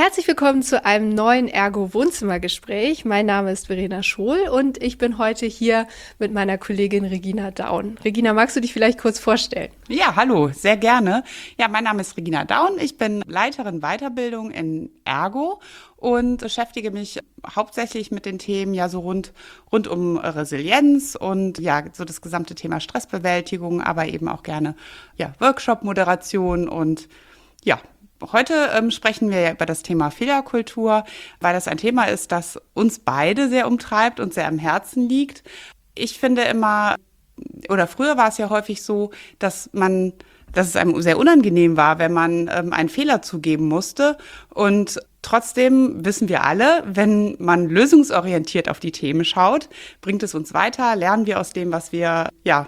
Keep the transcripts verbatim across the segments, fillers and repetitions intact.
Herzlich willkommen zu einem neuen Ergo-Wohnzimmergespräch. Mein Name ist Verena Schohl und ich bin heute hier mit meiner Kollegin Regina Daun. Regina, magst du dich vielleicht kurz vorstellen? Ja, hallo, sehr gerne. Ja, mein Name ist Regina Daun. Ich bin Leiterin Weiterbildung in Ergo und beschäftige mich hauptsächlich mit den Themen ja so rund, rund um Resilienz und ja, so das gesamte Thema Stressbewältigung, aber eben auch gerne ja, Workshop-Moderation und ja, Heute ähm, sprechen wir ja über das Thema Fehlerkultur, weil das ein Thema ist, das uns beide sehr umtreibt und sehr am Herzen liegt. Ich finde immer, oder früher war es ja häufig so, dass man, dass es einem sehr unangenehm war, wenn man ähm, einen Fehler zugeben musste. Und trotzdem wissen wir alle, wenn man lösungsorientiert auf die Themen schaut, bringt es uns weiter, lernen wir aus dem, was wir ja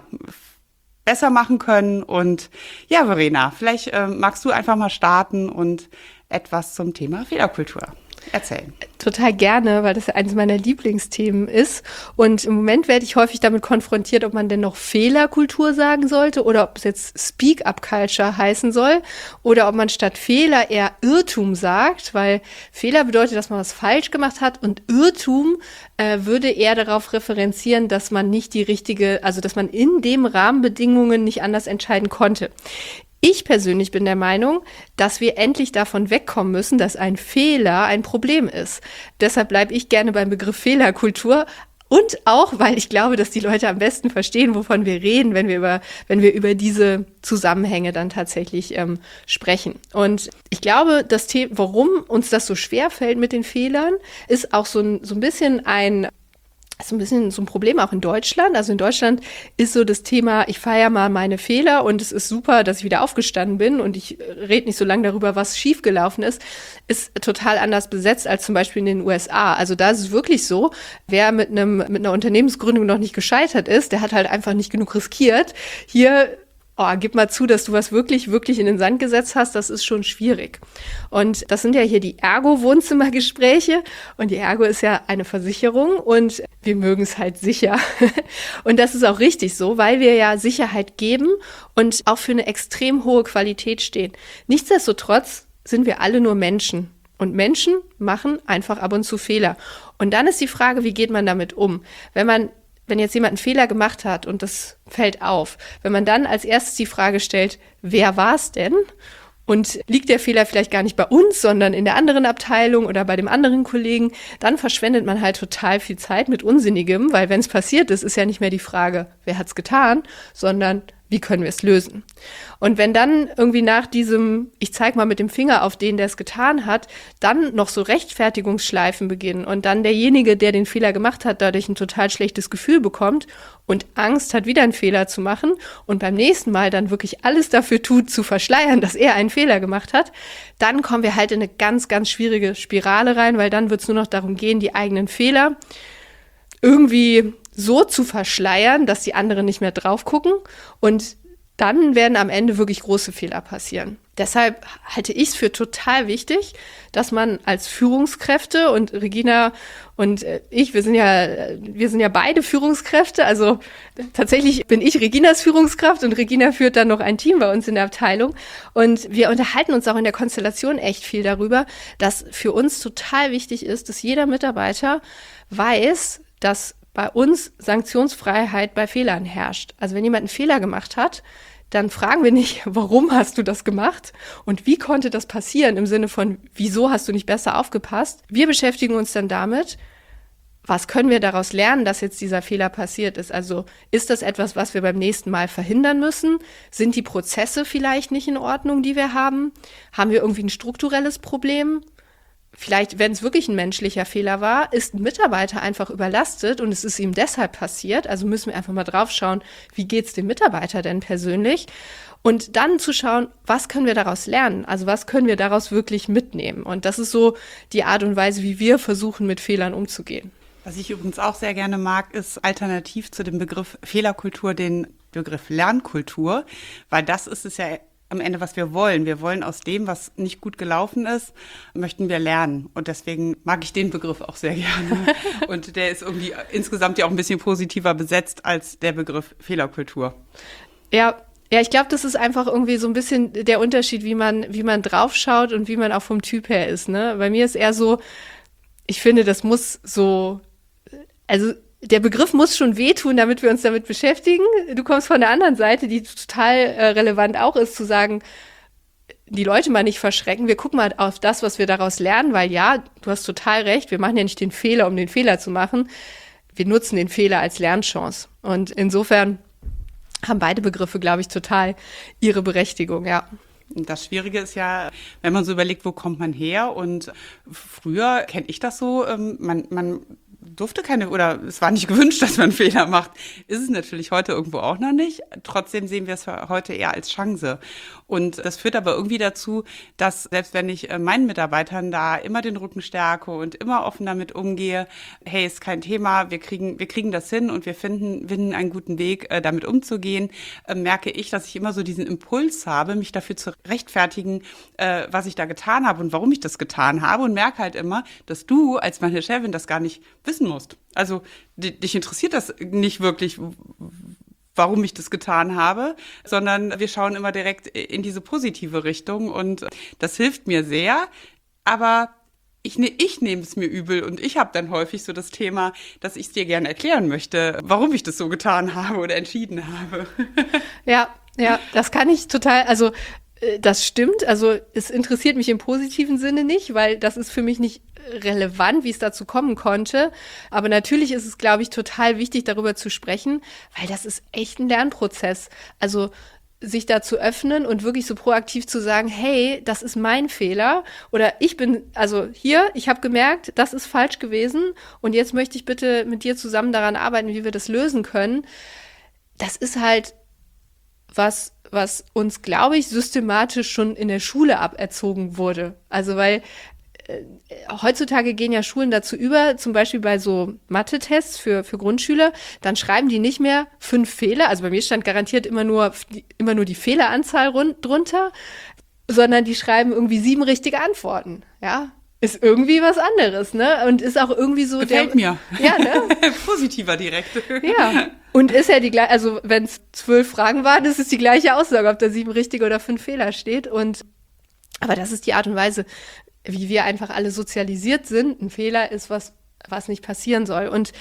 besser machen können. Und ja, Verena, vielleicht äh, magst du einfach mal starten und etwas zum Thema Fehlerkultur erzählen. Total gerne, weil das ja eines meiner Lieblingsthemen ist. Und im Moment werde ich häufig damit konfrontiert, ob man denn noch Fehlerkultur sagen sollte oder ob es jetzt Speak-up-Culture heißen soll oder ob man statt Fehler eher Irrtum sagt, weil Fehler bedeutet, dass man was falsch gemacht hat und Irrtum äh, würde eher darauf referenzieren, dass man nicht die richtige, also dass man in dem Rahmenbedingungen nicht anders entscheiden konnte. Ich persönlich bin der Meinung, dass wir endlich davon wegkommen müssen, dass ein Fehler ein Problem ist. Deshalb bleibe ich gerne beim Begriff Fehlerkultur und auch, weil ich glaube, dass die Leute am besten verstehen, wovon wir reden, wenn wir über, wenn wir über diese Zusammenhänge dann tatsächlich ähm, sprechen. Und ich glaube, das Thema, warum uns das so schwer fällt mit den Fehlern, ist auch so ein, so ein bisschen ein Das ist ein bisschen so ein Problem auch in Deutschland. Also in Deutschland ist so das Thema, ich feiere mal meine Fehler und es ist super, dass ich wieder aufgestanden bin und ich rede nicht so lange darüber, was schiefgelaufen ist, ist total anders besetzt als zum Beispiel in den U S A. Also da ist es wirklich so, wer mit einem mit einer Unternehmensgründung noch nicht gescheitert ist, der hat halt einfach nicht genug riskiert. Hier Oh, gib mal zu, dass du was wirklich, wirklich in den Sand gesetzt hast, das ist schon schwierig. Und das sind ja hier die Ergo-Wohnzimmergespräche und die Ergo ist ja eine Versicherung und wir mögen es halt sicher. Und das ist auch richtig so, weil wir ja Sicherheit geben und auch für eine extrem hohe Qualität stehen. Nichtsdestotrotz sind wir alle nur Menschen. Und Menschen machen einfach ab und zu Fehler. Und dann ist die Frage, wie geht man damit um? Wenn man Wenn jetzt jemand einen Fehler gemacht hat und das fällt auf, wenn man dann als erstes die Frage stellt, wer war es denn? Und liegt der Fehler vielleicht gar nicht bei uns, sondern in der anderen Abteilung oder bei dem anderen Kollegen, dann verschwendet man halt total viel Zeit mit Unsinnigem, weil wenn es passiert ist, ist ja nicht mehr die Frage, wer hat's getan, sondern wie können wir es lösen? Und wenn dann irgendwie nach diesem, ich zeig mal mit dem Finger auf den, der es getan hat, dann noch so Rechtfertigungsschleifen beginnen und dann derjenige, der den Fehler gemacht hat, dadurch ein total schlechtes Gefühl bekommt und Angst hat, wieder einen Fehler zu machen und beim nächsten Mal dann wirklich alles dafür tut, zu verschleiern, dass er einen Fehler gemacht hat, dann kommen wir halt in eine ganz, ganz schwierige Spirale rein, weil dann wird es nur noch darum gehen, die eigenen Fehler irgendwie so zu verschleiern, dass die anderen nicht mehr drauf gucken und dann werden am Ende wirklich große Fehler passieren. Deshalb halte ich es für total wichtig, dass man als Führungskräfte und Regina und ich, wir sind ja, wir sind ja beide Führungskräfte, also tatsächlich bin ich Reginas Führungskraft und Regina führt dann noch ein Team bei uns in der Abteilung und wir unterhalten uns auch in der Konstellation echt viel darüber, dass für uns total wichtig ist, dass jeder Mitarbeiter weiß, dass bei uns Sanktionsfreiheit bei Fehlern herrscht. Also wenn jemand einen Fehler gemacht hat, dann fragen wir nicht, warum hast du das gemacht und wie konnte das passieren im Sinne von, wieso hast du nicht besser aufgepasst? Wir beschäftigen uns dann damit, was können wir daraus lernen, dass jetzt dieser Fehler passiert ist? Also ist das etwas, was wir beim nächsten Mal verhindern müssen? Sind die Prozesse vielleicht nicht in Ordnung, die wir haben? Haben wir irgendwie ein strukturelles Problem? Vielleicht, wenn es wirklich ein menschlicher Fehler war, ist ein Mitarbeiter einfach überlastet und es ist ihm deshalb passiert. Also müssen wir einfach mal drauf schauen, wie geht's dem Mitarbeiter denn persönlich? Und dann zu schauen, was können wir daraus lernen? Also was können wir daraus wirklich mitnehmen? Und das ist so die Art und Weise, wie wir versuchen, mit Fehlern umzugehen. Was ich übrigens auch sehr gerne mag, ist alternativ zu dem Begriff Fehlerkultur den Begriff Lernkultur, weil das ist es ja am Ende, was wir wollen. Wir wollen aus dem, was nicht gut gelaufen ist, möchten wir lernen. Und deswegen mag ich den Begriff auch sehr gerne. Und der ist irgendwie insgesamt ja auch ein bisschen positiver besetzt als der Begriff Fehlerkultur. Ja, Ja, ich glaube, das ist einfach irgendwie so ein bisschen der Unterschied, wie man, wie man draufschaut und wie man auch vom Typ her ist, ne? Bei mir ist eher so, ich finde, das muss so, also der Begriff muss schon wehtun, damit wir uns damit beschäftigen. Du kommst von der anderen Seite, die total äh, relevant auch ist, zu sagen, die Leute mal nicht verschrecken. Wir gucken mal auf das, was wir daraus lernen, weil ja, du hast total recht, wir machen ja nicht den Fehler, um den Fehler zu machen. Wir nutzen den Fehler als Lernchance. Und insofern haben beide Begriffe, glaube ich, total ihre Berechtigung, ja. Das Schwierige ist ja, wenn man so überlegt, wo kommt man her? Und früher kenne ich das so, man, man durfte keine, oder es war nicht gewünscht, dass man Fehler macht. Ist es natürlich heute irgendwo auch noch nicht. Trotzdem sehen wir es heute eher als Chance. Und das führt aber irgendwie dazu, dass selbst wenn ich meinen Mitarbeitern da immer den Rücken stärke und immer offen damit umgehe, hey, ist kein Thema, wir kriegen, wir kriegen das hin und wir finden, finden einen guten Weg, damit umzugehen, merke ich, dass ich immer so diesen Impuls habe, mich dafür zu rechtfertigen, was ich da getan habe und warum ich das getan habe, und merke halt immer, dass du als meine Chefin das gar nicht wissen musst. Also dich interessiert das nicht wirklich, warum ich das getan habe, sondern wir schauen immer direkt in diese positive Richtung, und das hilft mir sehr. Aber ich, ne, ich nehme es mir übel, und ich habe dann häufig so das Thema, dass ich es dir gerne erklären möchte, warum ich das so getan habe oder entschieden habe. Ja, ja, das kann ich total, also das stimmt, also es interessiert mich im positiven Sinne nicht, weil das ist für mich nicht relevant, wie es dazu kommen konnte. Aber natürlich ist es, glaube ich, total wichtig, darüber zu sprechen, weil das ist echt ein Lernprozess. Also sich da zu öffnen und wirklich so proaktiv zu sagen, hey, das ist mein Fehler, oder ich bin, also hier, ich habe gemerkt, das ist falsch gewesen und jetzt möchte ich bitte mit dir zusammen daran arbeiten, wie wir das lösen können. Das ist halt was, was uns, glaube ich, systematisch schon in der Schule aberzogen wurde. Also weil äh, heutzutage gehen ja Schulen dazu über, zum Beispiel bei so Mathe-Tests für, für Grundschüler, dann schreiben die nicht mehr fünf Fehler, also bei mir stand garantiert immer nur, immer nur die Fehleranzahl rund, drunter, sondern die schreiben irgendwie sieben richtige Antworten, ja. Ist irgendwie was anderes, ne? Und ist auch irgendwie so. Gefällt der, mir. Ja, ne? Positiver direkt. Ja. Und ist ja die gleiche, also wenn es zwölf Fragen waren, ist es die gleiche Aussage, ob da sieben richtige oder fünf Fehler steht. Und aber das ist die Art und Weise, wie wir einfach alle sozialisiert sind. Ein Fehler ist was, was nicht passieren soll. Und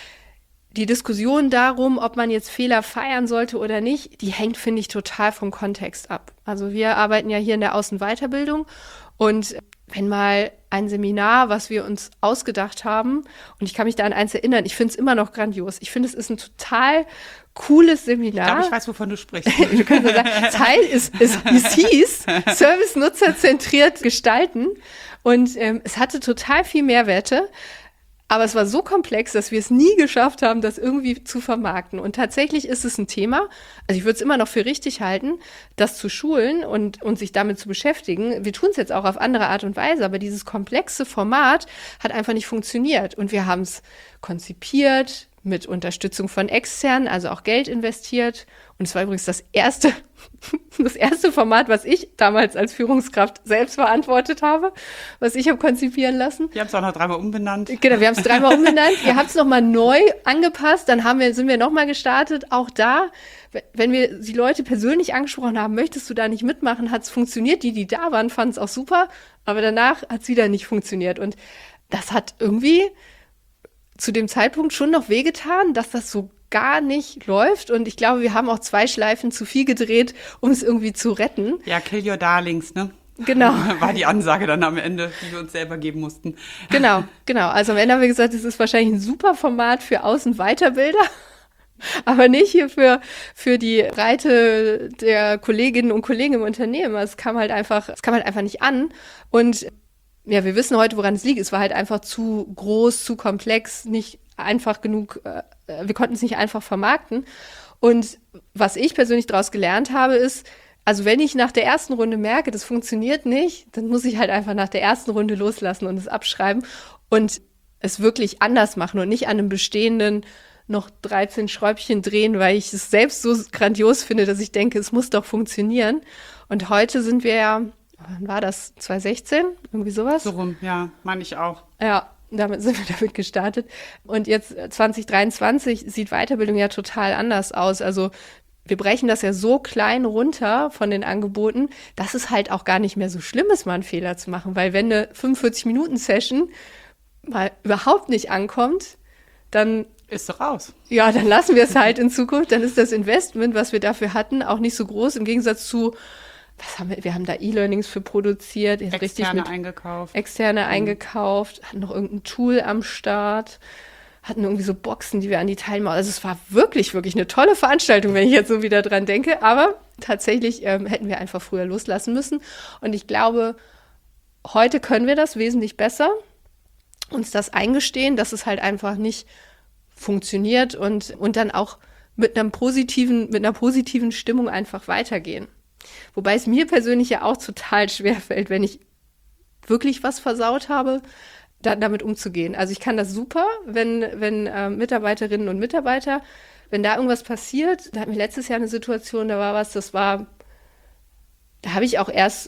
die Diskussion darum, ob man jetzt Fehler feiern sollte oder nicht, die hängt, finde ich, total vom Kontext ab. Also wir arbeiten ja hier in der Außenweiterbildung, und wenn mal ein Seminar, was wir uns ausgedacht haben, und ich kann mich da an eins erinnern, ich finde es immer noch grandios. Ich finde, es ist ein total cooles Seminar. Ich glaube, ich weiß, wovon du sprichst. Du kannst so sagen, Teil ist, ist, es hieß Service-Nutzer zentriert gestalten, und ähm, es hatte total viel Mehrwerte. Aber es war so komplex, dass wir es nie geschafft haben, das irgendwie zu vermarkten. Und tatsächlich ist es ein Thema, also ich würde es immer noch für richtig halten, das zu schulen und, und sich damit zu beschäftigen. Wir tun es jetzt auch auf andere Art und Weise, aber dieses komplexe Format hat einfach nicht funktioniert. Und wir haben es konzipiert, mit Unterstützung von externen, also auch Geld investiert. Und es war übrigens das erste, das erste Format, was ich damals als Führungskraft selbst verantwortet habe, was ich habe konzipieren lassen. Wir haben es auch noch dreimal umbenannt. Genau, wir haben es dreimal umbenannt. Ihr habt es nochmal neu angepasst, dann haben wir, sind wir nochmal gestartet. Auch da, wenn wir die Leute persönlich angesprochen haben, möchtest du da nicht mitmachen, hat es funktioniert. Die, die da waren, fanden es auch super, aber danach hat es wieder nicht funktioniert. Und das hat irgendwie zu dem Zeitpunkt schon noch wehgetan, dass das so gar nicht läuft. Und ich glaube, wir haben auch zwei Schleifen zu viel gedreht, um es irgendwie zu retten. Ja, kill your darlings, ne? Genau. War die Ansage dann am Ende, die wir uns selber geben mussten. Genau, genau. Also am Ende haben wir gesagt, es ist wahrscheinlich ein super Format für Außenweiterbilder, aber nicht hier für, für die Breite der Kolleginnen und Kollegen im Unternehmen. Es kam halt einfach, es kam halt einfach nicht an. Und ja, wir wissen heute, woran es liegt. Es war halt einfach zu groß, zu komplex, nicht einfach genug, äh, wir konnten es nicht einfach vermarkten. Und was ich persönlich daraus gelernt habe, ist, also wenn ich nach der ersten Runde merke, das funktioniert nicht, dann muss ich halt einfach nach der ersten Runde loslassen und es abschreiben und es wirklich anders machen und nicht an einem bestehenden noch dreizehn Schräubchen drehen, weil ich es selbst so grandios finde, dass ich denke, es muss doch funktionieren. Und heute sind wir ja, wann war das? zwanzig sechzehn? Irgendwie sowas? So rum, ja, meine ich auch. Ja, damit sind wir damit gestartet. Und jetzt zwanzig dreiundzwanzig sieht Weiterbildung ja total anders aus. Also wir brechen das ja so klein runter von den Angeboten, dass es halt auch gar nicht mehr so schlimm ist, mal einen Fehler zu machen. Weil wenn eine fünfundvierzig-Minuten-Session mal überhaupt nicht ankommt, dann ist doch raus. Ja, dann lassen wir es halt in Zukunft. Dann ist das Investment, was wir dafür hatten, auch nicht so groß im Gegensatz zu, was haben wir, wir haben da E-Learnings für produziert, externe richtig mit eingekauft. Externe mhm. eingekauft, hatten noch irgendein Tool am Start, hatten irgendwie so Boxen, die wir an die Teilnehmer, also es war wirklich, wirklich eine tolle Veranstaltung, wenn ich jetzt so wieder dran denke, aber tatsächlich ähm, hätten wir einfach früher loslassen müssen und ich glaube, heute können wir das wesentlich besser, uns das eingestehen, dass es halt einfach nicht funktioniert und, und dann auch mit einem positiven, mit einer positiven Stimmung einfach weitergehen. Wobei es mir persönlich ja auch total schwerfällt, wenn ich wirklich was versaut habe, da, damit umzugehen. Also ich kann das super, wenn, wenn äh, Mitarbeiterinnen und Mitarbeiter, wenn da irgendwas passiert, da hatten wir letztes Jahr eine Situation, da war was, das war, da habe ich auch erst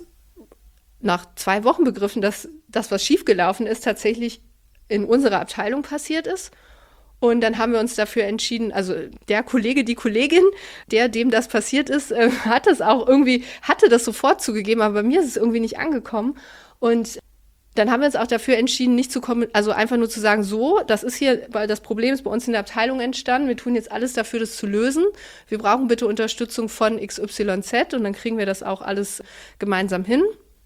nach zwei Wochen begriffen, dass das, was schiefgelaufen ist, tatsächlich in unserer Abteilung passiert ist. Und dann haben wir uns dafür entschieden, also der Kollege, die Kollegin, der, dem das passiert ist, äh, hat das auch irgendwie, hatte das sofort zugegeben, aber bei mir ist es irgendwie nicht angekommen. Und dann haben wir uns auch dafür entschieden, nicht zu kommen, also einfach nur zu sagen, so, das ist hier, weil das Problem ist bei uns in der Abteilung entstanden, wir tun jetzt alles dafür, das zu lösen. Wir brauchen bitte Unterstützung von X Y Z und dann kriegen wir das auch alles gemeinsam hin.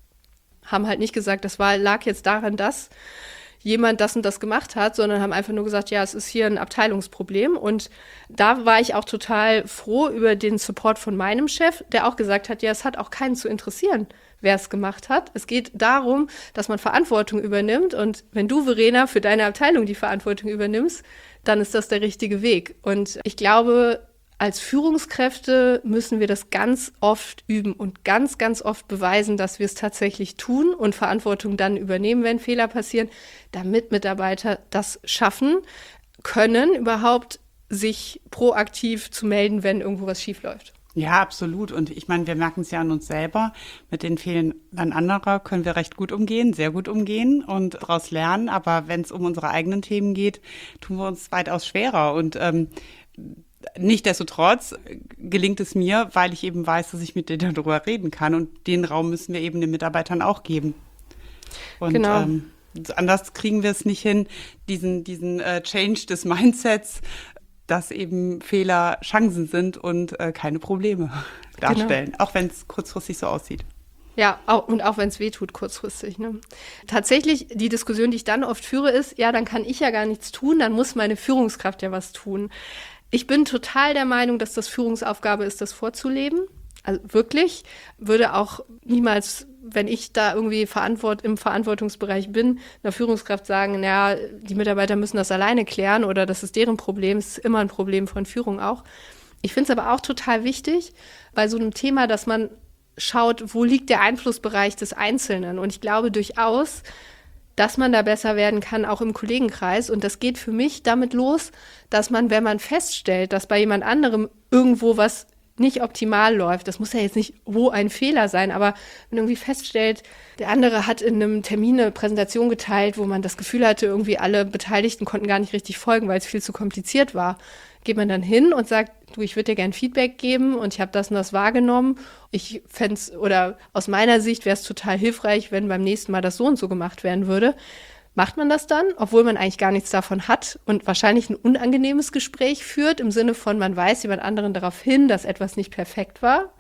Haben halt nicht gesagt, das war, lag jetzt daran, dass jemand das und das gemacht hat, sondern haben einfach nur gesagt, ja, es ist hier ein Abteilungsproblem. Und da war ich auch total froh über den Support von meinem Chef, der auch gesagt hat, ja, es hat auch keinen zu interessieren, wer es gemacht hat. Es geht darum, dass man Verantwortung übernimmt. Und wenn du, Verena, für deine Abteilung die Verantwortung übernimmst, dann ist das der richtige Weg. Und ich glaube, als Führungskräfte müssen wir das ganz oft üben und ganz, ganz oft beweisen, dass wir es tatsächlich tun und Verantwortung dann übernehmen, wenn Fehler passieren, damit Mitarbeiter das schaffen können, überhaupt sich proaktiv zu melden, wenn irgendwo was schief läuft. Ja, absolut. Und ich meine, wir merken es ja an uns selber. Mit den Fehlern anderer können wir recht gut umgehen, sehr gut umgehen und daraus lernen. Aber wenn es um unsere eigenen Themen geht, tun wir uns weitaus schwerer. Und ähm, nichtsdestotrotz gelingt es mir, weil ich eben weiß, dass ich mit denen darüber reden kann. Und den Raum müssen wir eben den Mitarbeitern auch geben. Und genau. ähm, anders kriegen wir es nicht hin, diesen, diesen äh, Change des Mindsets, dass eben Fehler Chancen sind und äh, keine Probleme darstellen, genau. Auch wenn es kurzfristig so aussieht. Ja, auch, und auch wenn es weh tut kurzfristig. Ne? Tatsächlich, die Diskussion, die ich dann oft führe, ist, ja, dann kann ich ja gar nichts tun, dann muss meine Führungskraft ja was tun. Ich bin total der Meinung, dass das Führungsaufgabe ist, das vorzuleben. Also wirklich, würde auch niemals, wenn ich da irgendwie verantwort- im Verantwortungsbereich bin, einer Führungskraft sagen, naja, die Mitarbeiter müssen das alleine klären oder das ist deren Problem, es ist immer ein Problem von Führung auch. Ich finde es aber auch total wichtig, bei so einem Thema, dass man schaut, wo liegt der Einflussbereich des Einzelnen. Und ich glaube durchaus, dass man da besser werden kann, auch im Kollegenkreis. Und das geht für mich damit los, dass man, wenn man feststellt, dass bei jemand anderem irgendwo was nicht optimal läuft, das muss ja jetzt nicht wo ein Fehler sein, aber wenn man irgendwie feststellt, der andere hat in einem Termin eine Präsentation geteilt, wo man das Gefühl hatte, irgendwie alle Beteiligten konnten gar nicht richtig folgen, weil es viel zu kompliziert war, geht man dann hin und sagt, du, ich würde dir gerne Feedback geben und ich habe das und das wahrgenommen. Ich fände es, oder aus meiner Sicht wäre es total hilfreich, wenn beim nächsten Mal das so und so gemacht werden würde. Macht man das dann, obwohl man eigentlich gar nichts davon hat und wahrscheinlich ein unangenehmes Gespräch führt, im Sinne von, man weist jemand anderen darauf hin, dass etwas nicht perfekt war?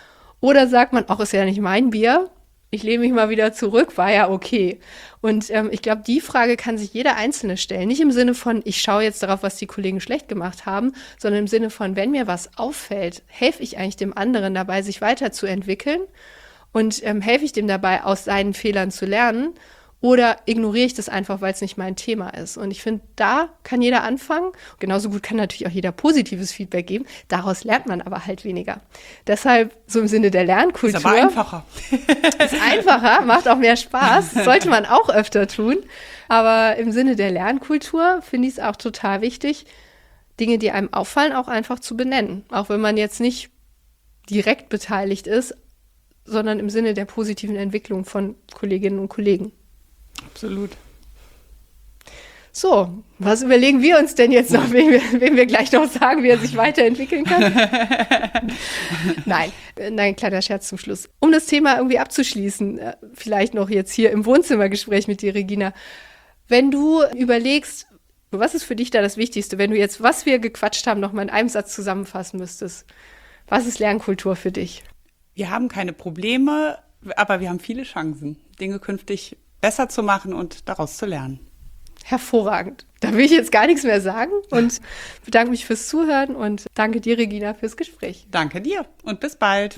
Oder sagt man, ach, ist ja nicht mein Bier, ich lehne mich mal wieder zurück, war ja okay. Und ähm, ich glaube, die Frage kann sich jeder Einzelne stellen. Nicht im Sinne von, ich schaue jetzt darauf, was die Kollegen schlecht gemacht haben, sondern im Sinne von, wenn mir was auffällt, helfe ich eigentlich dem anderen dabei, sich weiterzuentwickeln und ähm, helfe ich dem dabei, aus seinen Fehlern zu lernen. Oder ignoriere ich das einfach, weil es nicht mein Thema ist? Und ich finde, da kann jeder anfangen. Genauso gut kann natürlich auch jeder positives Feedback geben. Daraus lernt man aber halt weniger. Deshalb, so im Sinne der Lernkultur. Ist aber einfacher. Ist einfacher, macht auch mehr Spaß. Sollte man auch öfter tun. Aber im Sinne der Lernkultur finde ich es auch total wichtig, Dinge, die einem auffallen, auch einfach zu benennen. Auch wenn man jetzt nicht direkt beteiligt ist, sondern im Sinne der positiven Entwicklung von Kolleginnen und Kollegen. Absolut. So, was überlegen wir uns denn jetzt noch, wem wir, wem wir gleich noch sagen, wie er sich weiterentwickeln kann? Nein, nein, kleiner Scherz zum Schluss. Um das Thema irgendwie abzuschließen, vielleicht noch jetzt hier im Wohnzimmergespräch mit dir, Regina. Wenn du überlegst, was ist für dich da das Wichtigste, wenn du jetzt, was wir gequatscht haben, noch mal in einem Satz zusammenfassen müsstest? Was ist Lernkultur für dich? Wir haben keine Probleme, aber wir haben viele Chancen, Dinge künftig besser zu machen und daraus zu lernen. Hervorragend. Da will ich jetzt gar nichts mehr sagen und bedanke mich fürs Zuhören und danke dir, Regina, fürs Gespräch. Danke dir und bis bald.